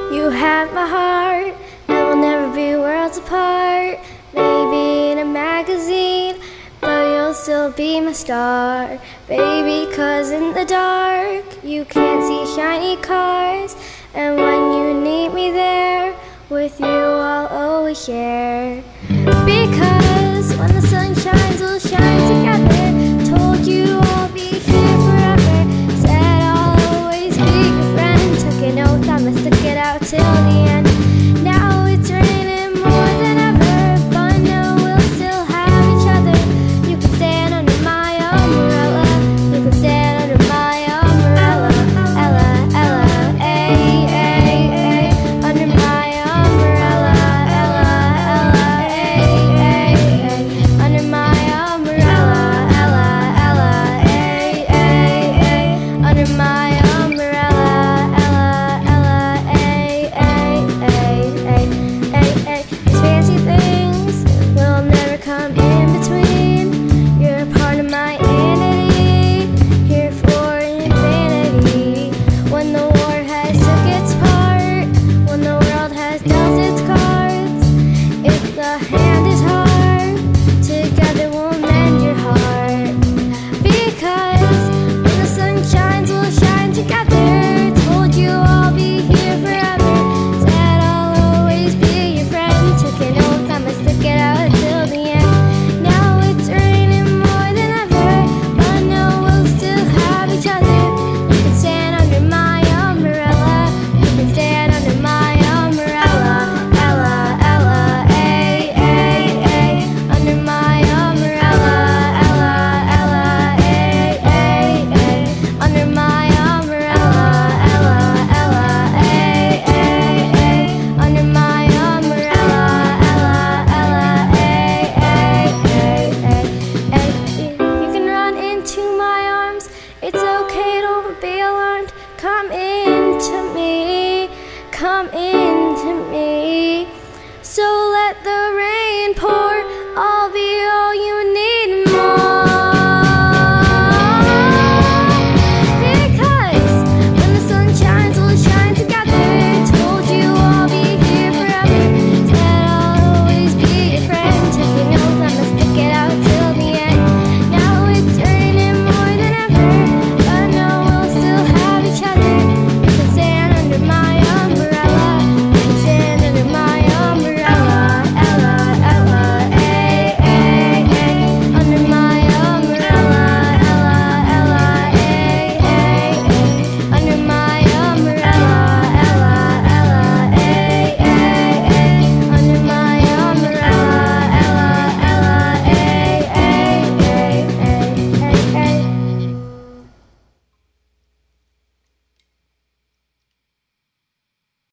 You have my heart, and we'll never be worlds apart. Maybe in a magazine, but you'll still be my star, baby. 'Cause in the dark, you can't see shiny cars, and when you need me there, with you I'll always share. Because when the sun shines, we'll shine together. Told you I'll be here forever. Said I'll always be your friend. Took an oath, I must stick it out till the end. Now it's raining more than ever, but no, we'll still have each other. You can stand under my umbrella. You can stand under my umbrella. Ella, Ella, ay, ay, ay. Under my umbrella. Ella, Ella, ay, ay, ay. Under my umbrella. Ella, Ella, ay, ay, ay. Under my umbrella. Ella, Ella, ay, ay, ay, ay, ay, ay. These fancy things will never come in between. You're a part of my entity, here for infinity. When the war has took its part, when the world has dealt its cards, if the hand is hard, together we'll mend your heart. Because when the sun shines, we'll shine together. Told you I'll be here forever. Said I'll always be your friend. Took an oath, I'ma stick it out till the end. Now it's raining more than ever, but no, we'll still have each other. You can stand under my umbrella. You can stand under my umbrella. Ella, Ella, ay, ay, ay. Under my umbrella. Ella, Ella, ay, ay, ay. Under my umbrella. Ella, Ella, ay, ay, ay. Under my umbrella. Ella, Ella, ay, ay, ay, ay, ay. You can run into my arms. It's okay, don't be alarmed. Come into me. Come into me.